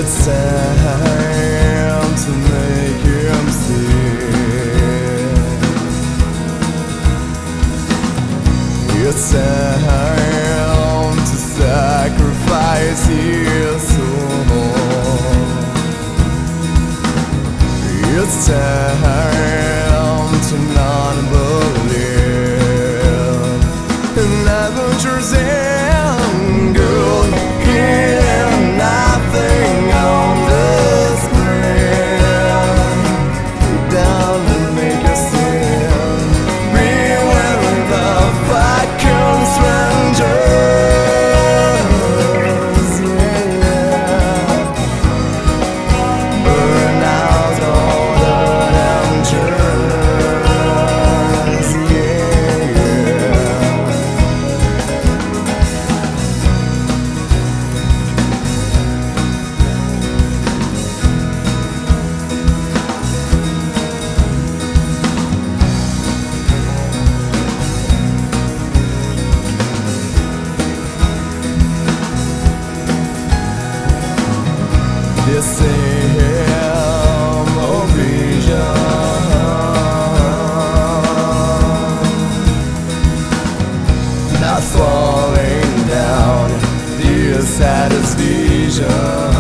It's time to make him see. It's time to sacrifice his soul. It's time to not believe in adventures and good. Hear nothing on the screen. Down and make a sin. Beware of the fucking strangers. Yeah. Burn out all the dangers. Yeah. This hymn of vision, not falling down, the saddest vision.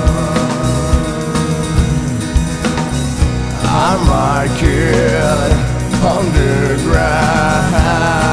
I'm my kid on the ground.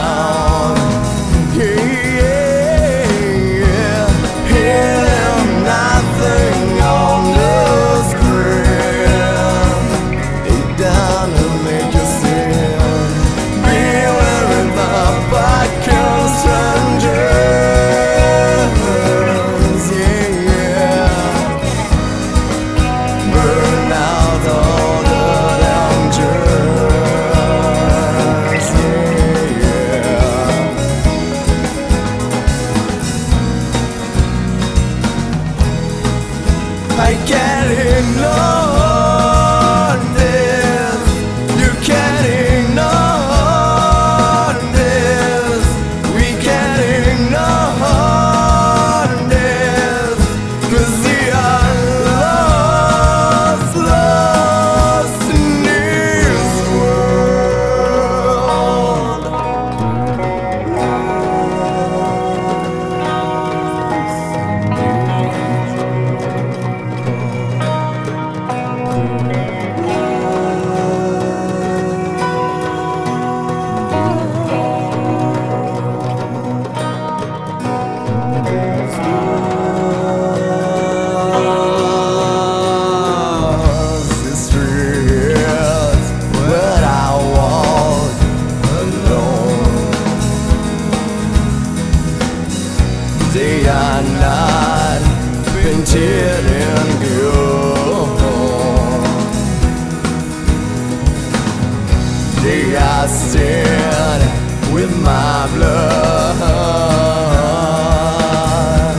I can't ignore this. You can't ignore this. We can't ignore this. 'Cause we are lost in this world. They are not painted in gold. They are stained with my blood.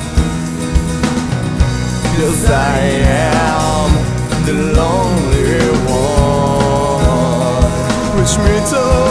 'Cause I am the lonely one, which me to